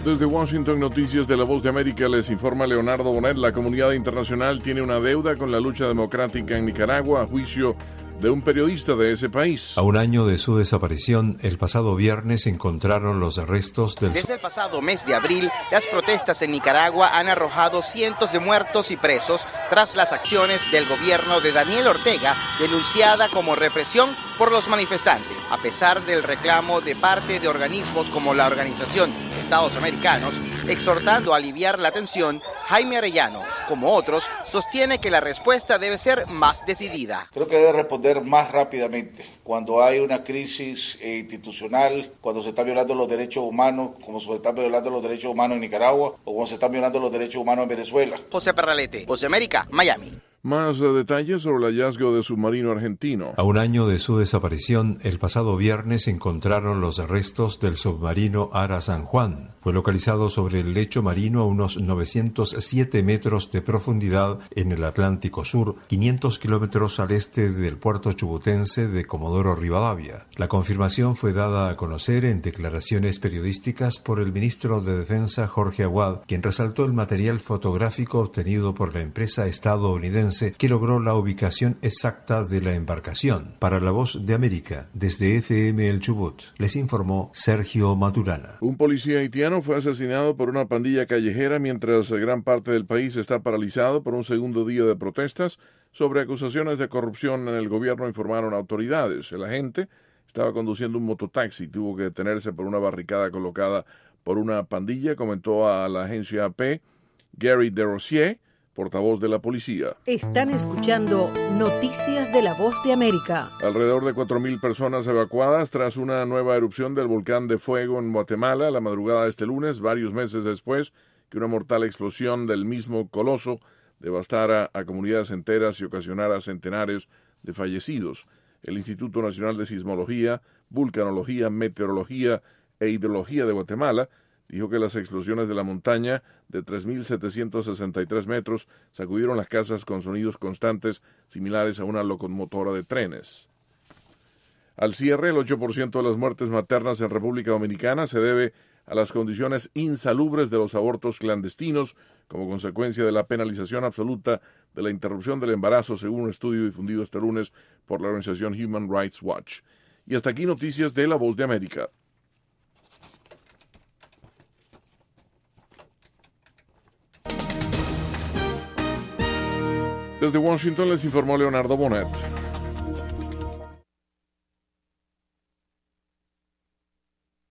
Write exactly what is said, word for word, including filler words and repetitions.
Desde Washington, Noticias de la Voz de América, les informa Leonardo Bonet. La comunidad internacional tiene una deuda con la lucha democrática en Nicaragua a juicio de un periodista de ese país. A un año de su desaparición, el pasado viernes encontraron los restos del... Desde el pasado mes de abril, las protestas en Nicaragua han arrojado cientos de muertos y presos tras las acciones del gobierno de Daniel Ortega, denunciada como represión por los manifestantes. A pesar del reclamo de parte de organismos como la Organización de Estados Americanos, exhortando a aliviar la tensión, Jaime Arellano, como otros, sostiene que la respuesta debe ser más decidida. Creo que debe responder más rápidamente cuando hay una crisis institucional, cuando se están violando los derechos humanos, como se están violando los derechos humanos en Nicaragua o como se están violando los derechos humanos en Venezuela. José Perralete, Voz de América, Miami. Más uh, detalles sobre el hallazgo de submarino argentino. A un año de su desaparición, el pasado viernes encontraron los restos del submarino Ara San Juan. Fue localizado sobre el lecho marino a unos novecientos siete metros de profundidad en el Atlántico Sur, quinientos kilómetros al este del puerto chubutense de Comodoro Rivadavia. La confirmación fue dada a conocer en declaraciones periodísticas por el ministro de Defensa Jorge Aguad, quien resaltó el material fotográfico obtenido por la empresa estadounidense que logró la ubicación exacta de la embarcación. Para La Voz de América, desde F M El Chubut, les informó Sergio Maturana. Un policía haitiano fue asesinado por una pandilla callejera mientras gran parte del país está paralizado por un segundo día de protestas sobre acusaciones de corrupción en el gobierno, informaron autoridades. El agente estaba conduciendo un mototaxi y tuvo que detenerse por una barricada colocada por una pandilla, comentó a la agencia A P Gary DeRosier, portavoz de la policía. Están escuchando Noticias de la Voz de América. Alrededor de cuatro mil personas evacuadas tras una nueva erupción del volcán de fuego en Guatemala la madrugada de este lunes, varios meses después que una mortal explosión del mismo coloso devastara a comunidades enteras y ocasionara centenares de fallecidos. El Instituto Nacional de Sismología, Vulcanología, Meteorología e Hidrología de Guatemala dijo que las explosiones de la montaña de tres mil setecientos sesenta y tres metros sacudieron las casas con sonidos constantes similares a una locomotora de trenes. Al cierre, el ocho por ciento de las muertes maternas en República Dominicana se debe a las condiciones insalubres de los abortos clandestinos como consecuencia de la penalización absoluta de la interrupción del embarazo, según un estudio difundido este lunes por la organización Human Rights Watch. Y hasta aquí noticias de La Voz de América. Desde Washington les informó Leonardo Bonet.